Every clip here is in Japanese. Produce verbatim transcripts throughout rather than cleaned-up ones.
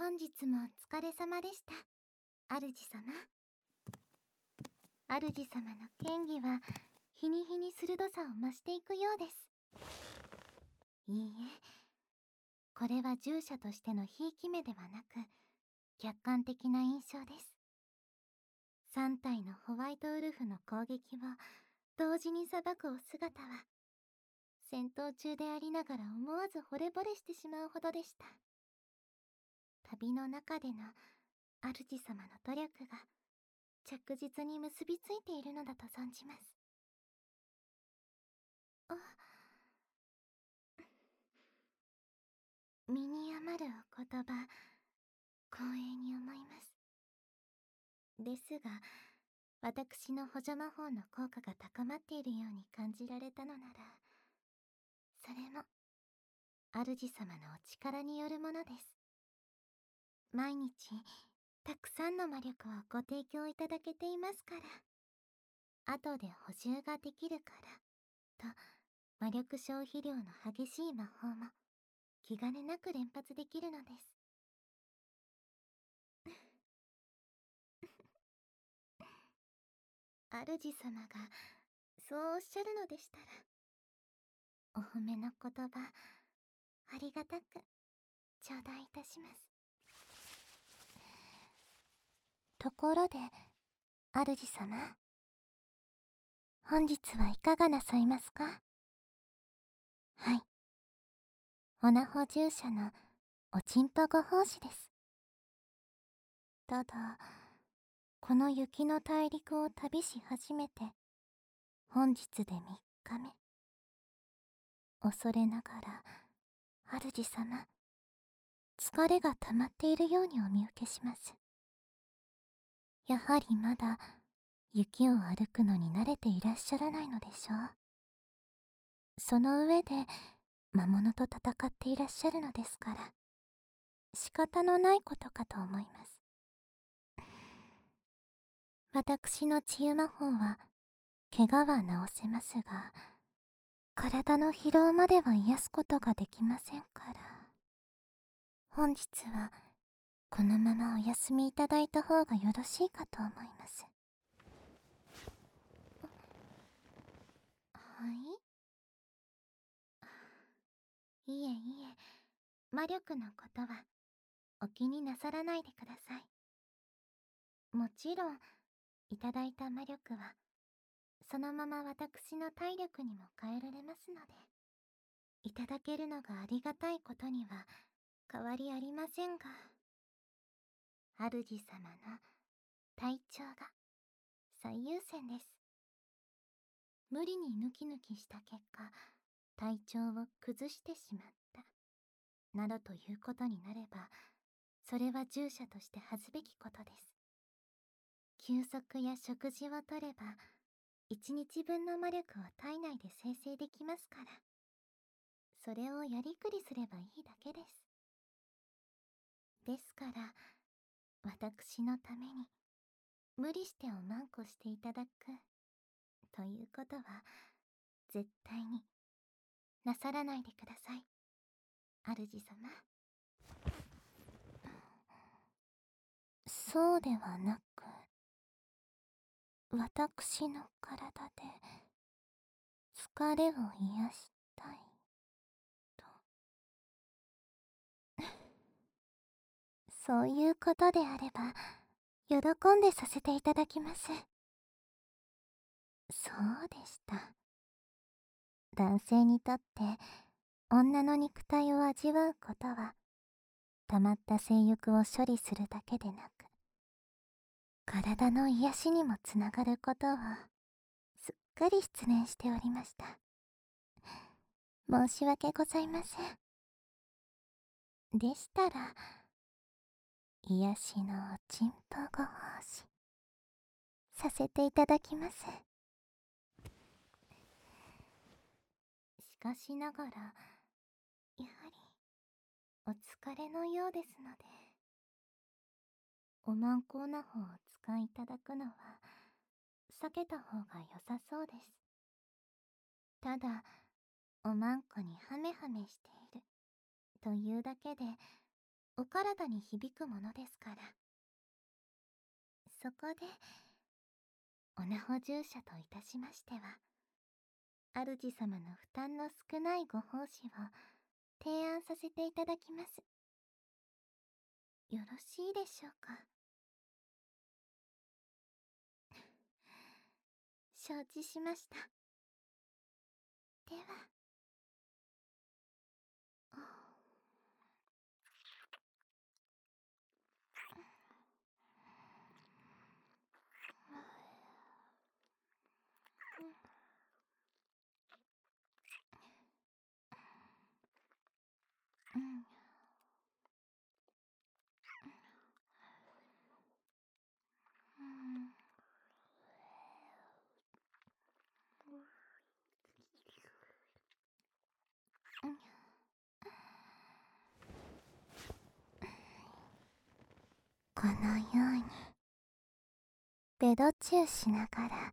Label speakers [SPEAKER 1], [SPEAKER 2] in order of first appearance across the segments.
[SPEAKER 1] 本日もお疲れ様でした、主様。主様の剣技は日に日に鋭さを増していくようです。いいえ、これは従者としてのひいき目ではなく客観的な印象です。さん体のホワイトウルフの攻撃を同時に裁くお姿は戦闘中でありながら思わず惚れ惚れしてしまうほどでした。旅の中での主様の努力が着実に結びついているのだと存じます。あ、身に余るお言葉、光栄に思います。ですが、私の補助魔法の効果が高まっているように感じられたのなら、それも主様のお力によるものです。毎日たくさんの魔力をご提供いただけていますから、後で補充ができるからと魔力消費量の激しい魔法も気兼ねなく連発できるのです。主様がそうおっしゃるのでしたら、お褒めの言葉ありがたく頂戴いたします。ところで主様、本日はいかがなさいますか？はい、オナホ従者のおちんぽご奉仕です。ただ、この雪の大陸を旅し始めて本日でみっかめ。恐れながら主様、疲れが溜まっているようにお見受けします。やはりまだ雪を歩くのに慣れていらっしゃらないのでしょう。その上で魔物と戦っていらっしゃるのですから仕方のないことかと思います。私の治癒魔法は怪我は治せますが、体の疲労までは癒すことができませんから、本日はこのままお休みいただいた方がよろしいかと思います。はい、いえいえ、魔力のことはお気になさらないでください。もちろんいただいた魔力はそのまま私の体力にも変えられますので、いただけるのがありがたいことには変わりありませんが、主様の体調が最優先です。無理にヌキヌキした結果体調を崩してしまったなどということになれば、それは従者として恥ずべきことです。休息や食事をとれば一日分の魔力を体内で生成できますから、それをやりくりすればいいだけです。ですから私のために無理しておまんこしていただくということは絶対になさらないでください、主様。そうではなく、私の体で疲れを癒したいと。そういうことであれば喜んでさせていただきます。そうでした。男性にとって女の肉体を味わうことは溜まった性欲を処理するだけでなく体の癒しにもつながることをすっかり失念しておりました。申し訳ございません。でしたら癒しのおちんぽご奉仕させていただきます。しかしながらやはりお疲れのようですので、おまんこな方を使いいただくのは避けた方が良さそうです。ただおまんこにハメハメしているというだけでお体に響くものですから。そこでおなほ従者といたしましては、主様の負担の少ないご奉仕を提案させていただきます。よろしいでしょうか。承知しました。では。うん。うん。このようにベロチューしながら、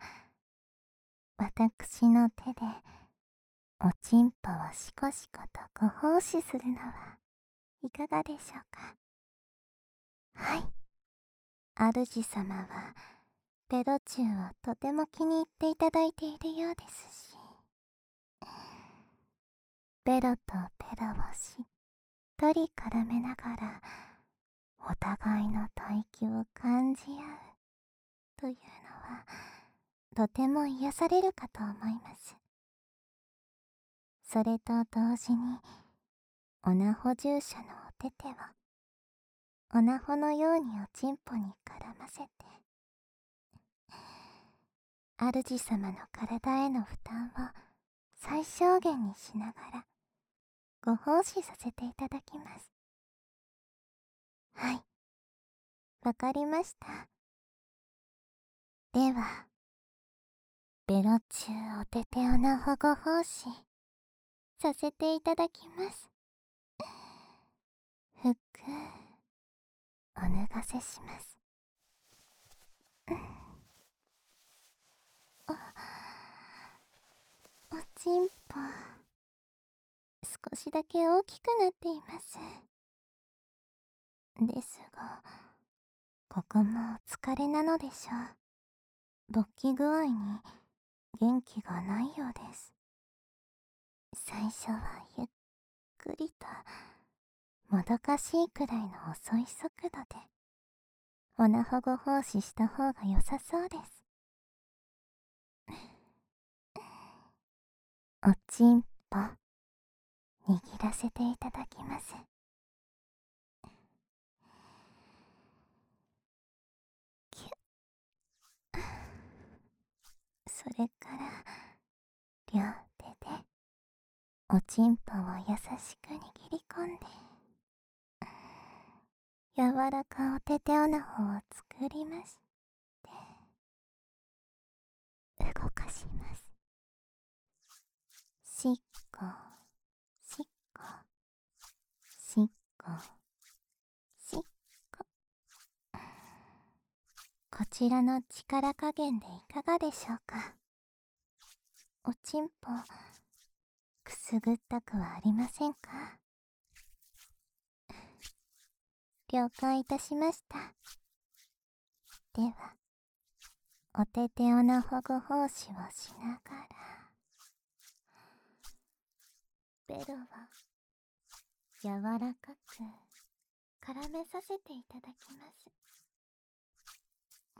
[SPEAKER 1] 私の手でおちんぽをしこしことご奉仕するのはいかがでしょうか。はい、主様はベロチューをとても気に入っていただいているようですし、ベロとベロをしっとり絡めながらお互いの吐息を感じ合うというのはとても癒されるかと思います。それと同時におなほ従者のお手手をおなほのようにおちんぽに絡ませて、主様の体への負担を最小限にしながらご奉仕させていただきます。はい、わかりました。では、ベロチューお手手おなほご奉仕させていただきます。ふっくお脱がせします。おちんぽ少しだけ大きくなっています。ですが、ここもお疲れなのでしょう。勃起具合に元気がないようです。最初はゆっくりともどかしいくらいの遅い速度でおなほご奉仕した方が良さそうです。おちんぽ握らせていただきます。キュッ。それから両手でおちんぽを優しく握り込んで柔らかお手手おなほを作りまして動かします。しっこしっこしっこしっこ。こちらの力加減でいかがでしょうか。おちんぽくすぐったくはありませんか。了解いたしました。ではお手手おなほご奉仕をしながらベロを柔らかく絡めさせていただきます。うん。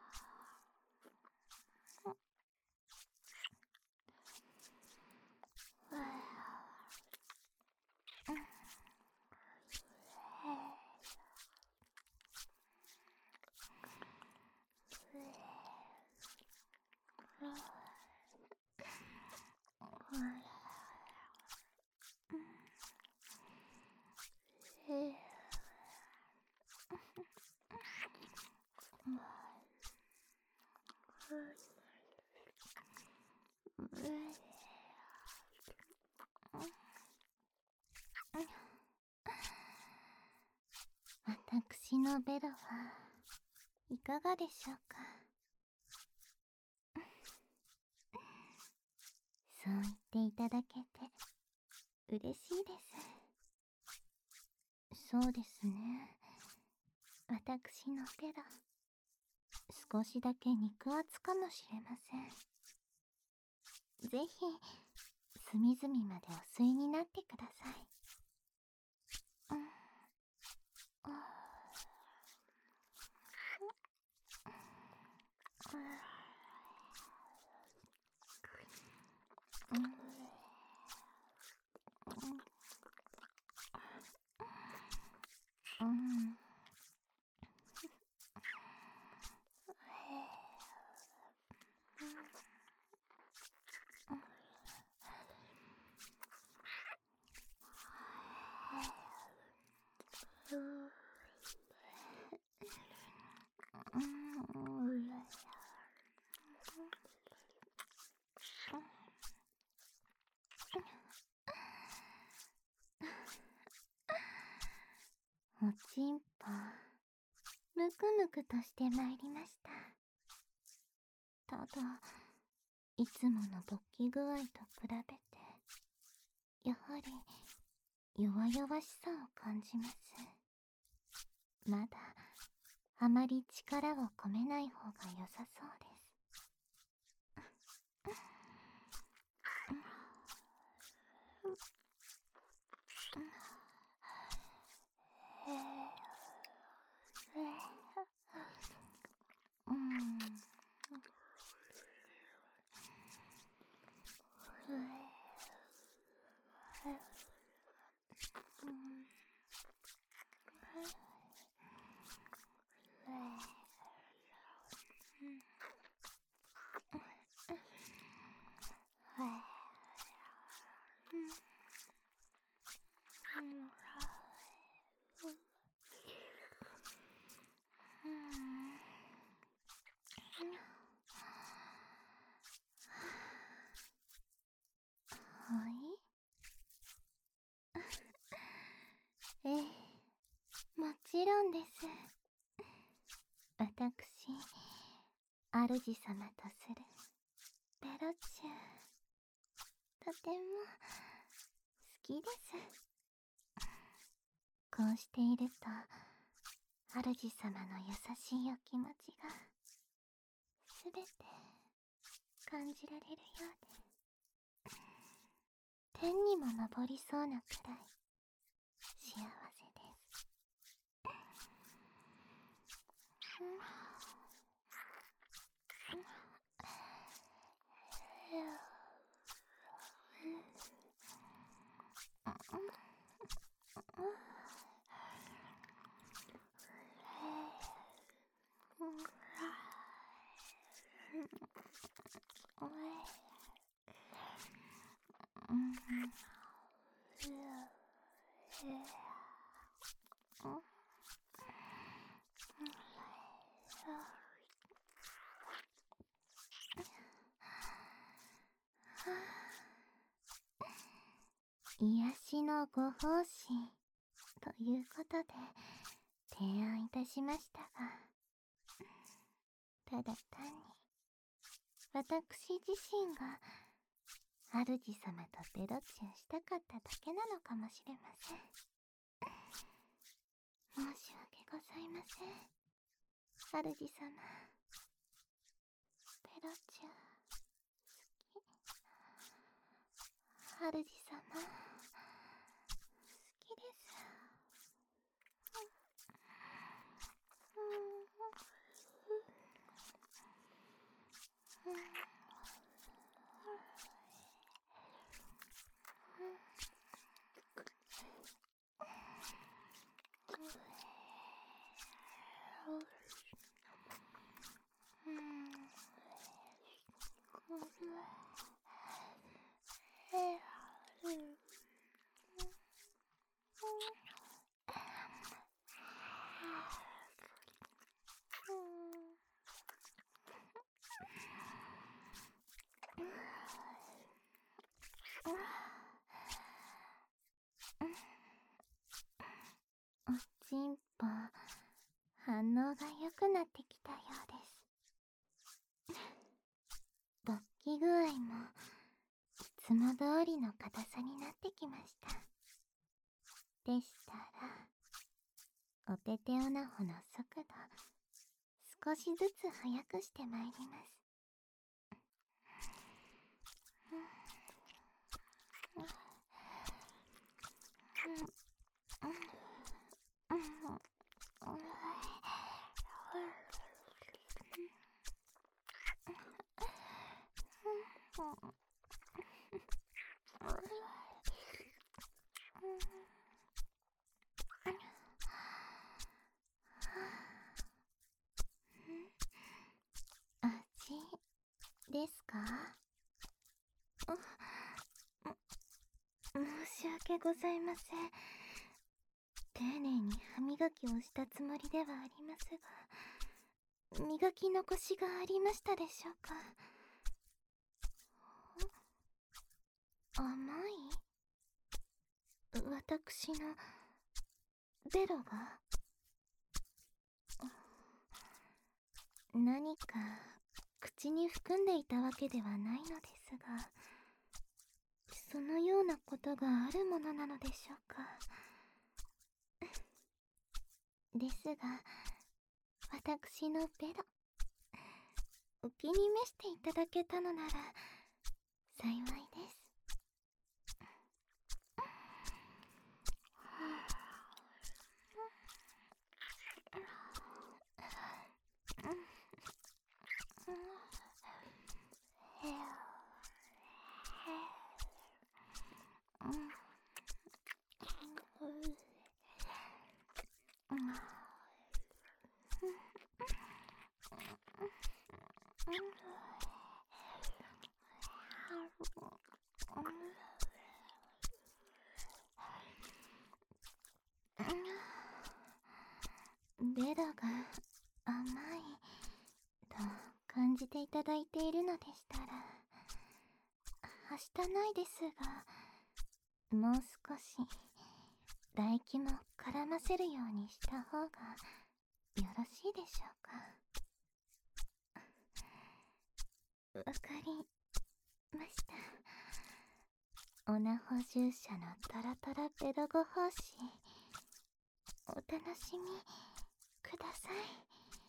[SPEAKER 1] 私のベロはいかがでしょうか。そう言っていただけて嬉しいです。 そうですね。私のペロ、少しだけ肉厚かもしれません。ぜひ、隅々までお吸いになってください。うん、うん、うん。おちんぽ、むくむくとしてまいりました。ただ、いつもの勃起具合と比べて、やはり弱々しさを感じます。まだあまり力を込めない方が良さそうです。うん。はい。ええ、もちろんです。私、主様とするペロチュー、とても好きです。こうしていると、主様の優しいお気持ちがすべて感じられるようで、天にも昇りそうなくらい幸せです。癒しのご奉仕ということで提案いたしましたが、ただ単に私自身が主様とペロチューしたかっただけなのかもしれません。申し訳ございません、主様。ペロチュー好き。主様好きです。おちんぽ、反応が良くなってきたようです。勃起具合もいつも通りの硬さになってきました。でしたらお手手オナホの速度少しずつ速くしてまいります。味ですか？申し訳ございません。丁寧に歯磨きをしたつもりではありますが、磨き残しがありましたでしょうか？甘い？私のベロが？何か口に含んでいたわけではないのですが、そのようなことがあるものなのでしょうか？ですが、私のベロ、お気に召していただけたのなら幸いです。ベロが甘いと感じていただいているのでしたら、はしたないですが、もう少し唾液も絡ませるようにした方がよろしいでしょうか？わかりました。オナホ従者のトロトロベロご奉仕、お楽しみください。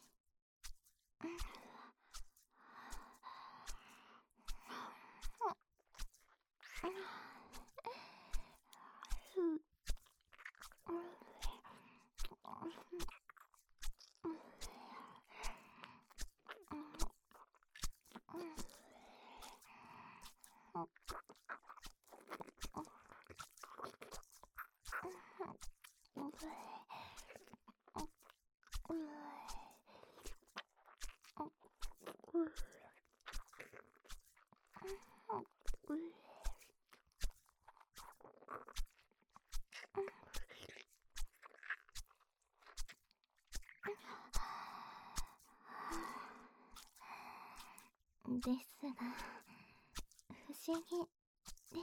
[SPEAKER 1] ですが、不思議です。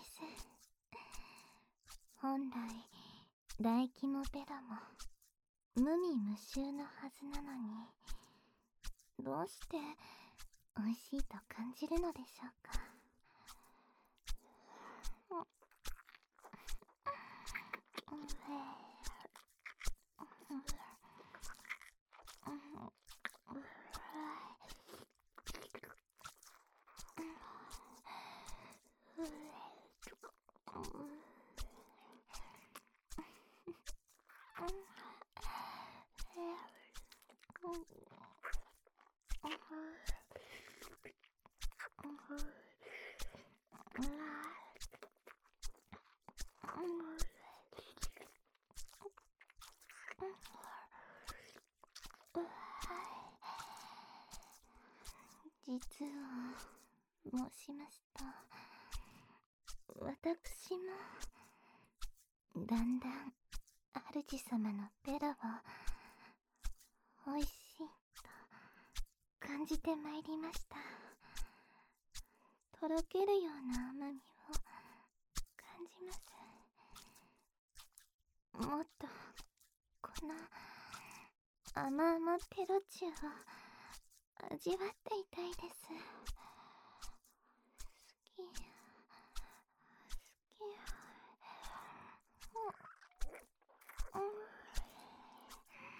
[SPEAKER 1] 本来、唾液もベロも無味無臭のはずなのに、どうして美味しいと感じるのでしょうか？実を申しますと、私もだんだん主様のベロをおいしいと感じてまいりました。とろけるような甘みを感じます。もっとこの甘々ペロチュを味わっていたいです。好き好き。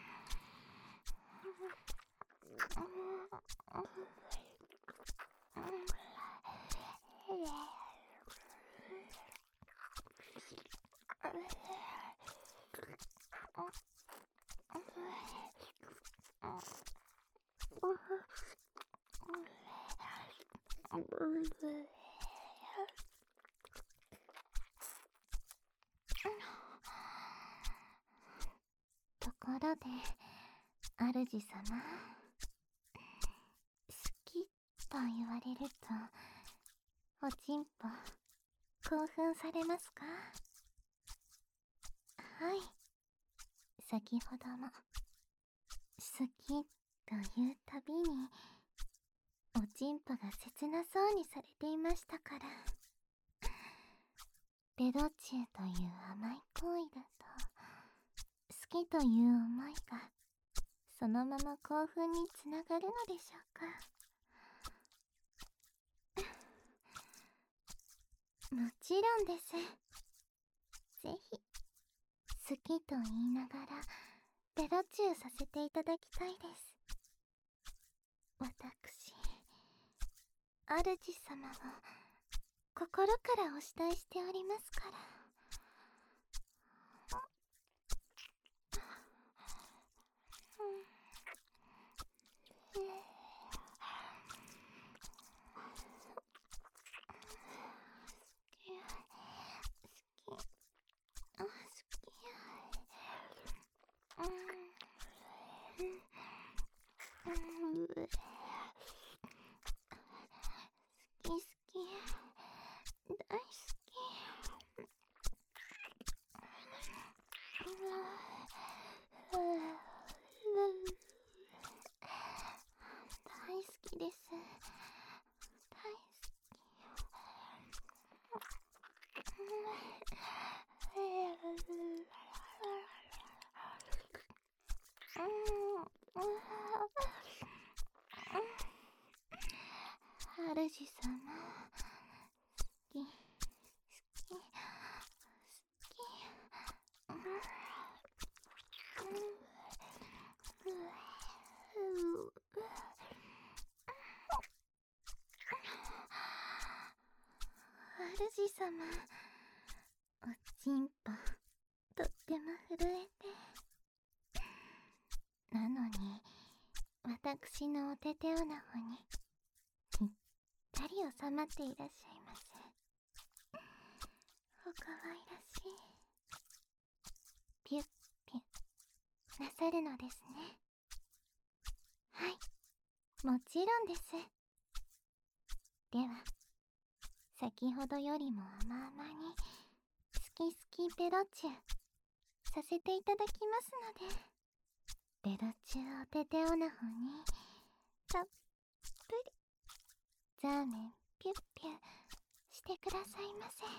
[SPEAKER 1] ところで、主様、好きと言われると、おちんぽ、興奮されますか？はい。先ほども、好きというたびに、おちんぽが切なそうにされていましたから。ペロチューという甘い行為だと、好きという思いが、そのまま興奮につながるのでしょうか。もちろんです。ぜひ、好きと言いながら、ペロチューさせていただきたいです。私、主様を、心からお慕いしておりますから。主様、好き、好き、好き。主様、おちんぽ、とっても震えて。なのに、私のおてておなほに、ぴったり収まっていらっしゃいます。おかわいらしい。ピュッピュッなさるのですね。はい、もちろんです。では、先ほどよりも甘々に、好き好きペロチューさせていただきますので、ペロチューおてておなほに、たっぷり、ザーメンピュッピュしてくださいませ。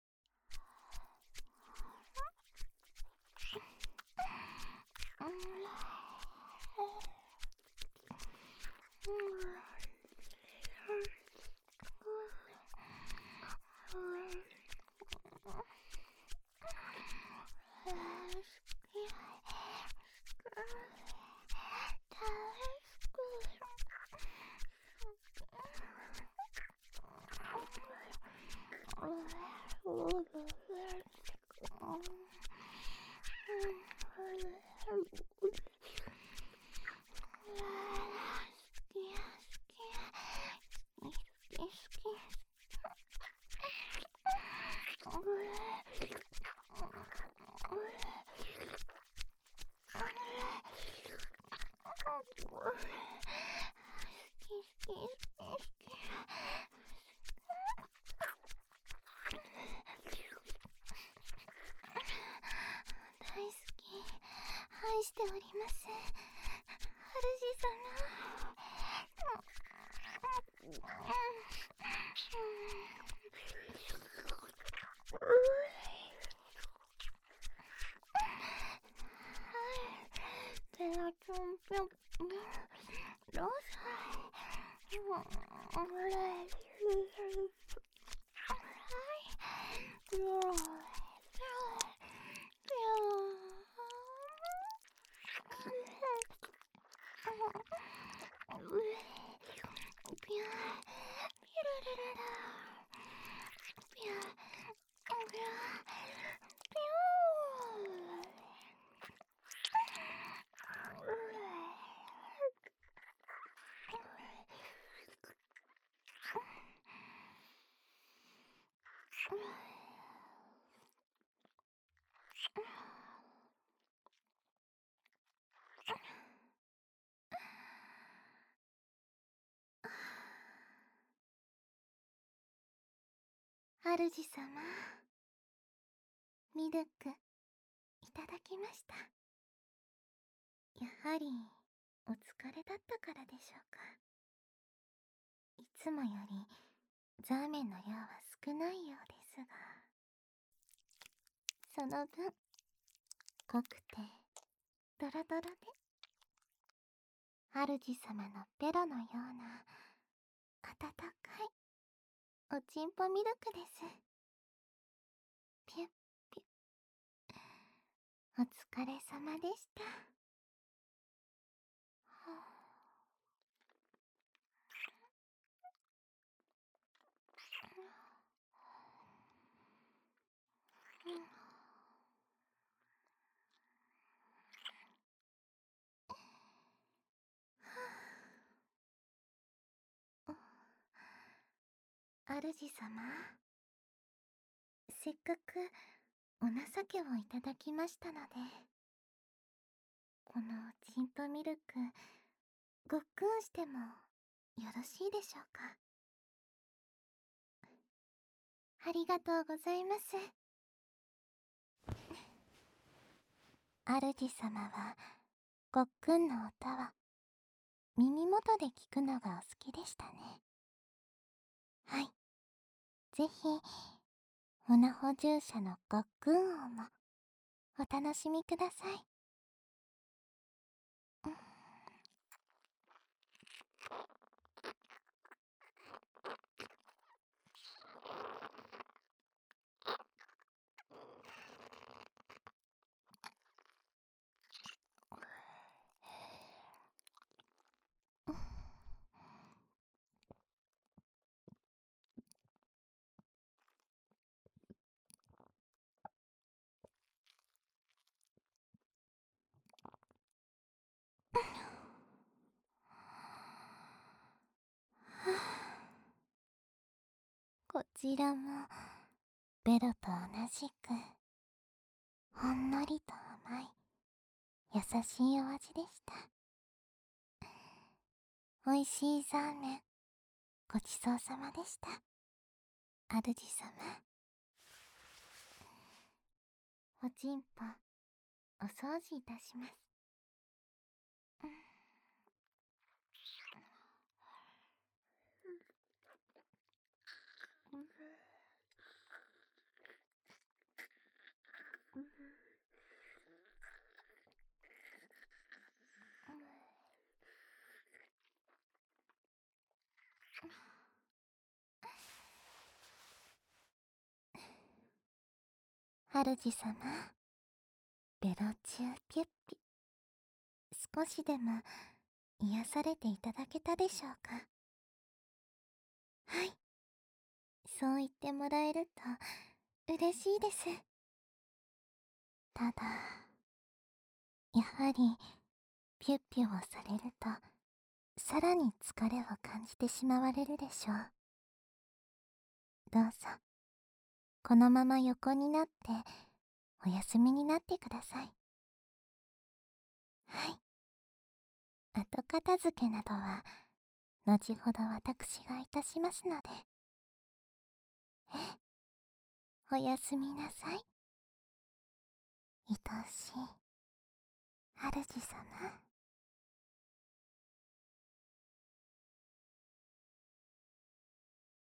[SPEAKER 1] 愛しております、主様。ペロチョンピョンロスピューピュルルルルピューピューピュー主様、ミルクいただきました。やはりお疲れだったからでしょうか。いつもよりザーメンの量は少ないようですが、その分濃くてドロドロで、主様のベロのような温かいおちんぽミルクです。ピュッピュッ、お疲れ様でした。はあ、主様、せっかくお情けをいただきましたので、このチンポミルクごっくんしてもよろしいでしょうか。ありがとうございます。主様はごっくんの歌は耳元で聞くのがお好きでしたね。はい、ぜひオナホ従者のごっくん音もお楽しみください。こちらもベロと同じくほんのりと甘い優しいお味でした。おいしいザーメンごちそうさまでした。主様、おちんぽお掃除いたします。主様、ベロ中ピュッピ、少しでも癒されていただけたでしょうか。はい、そう言ってもらえると嬉しいです。ただ、やはりピュッピュをされるとさらに疲れを感じてしまわれるでしょう。どうぞこのまま横になってお休みになってください。はい、後片付けなどは後ほど私がいたしますので。ええ、おやすみなさい。愛しい主様。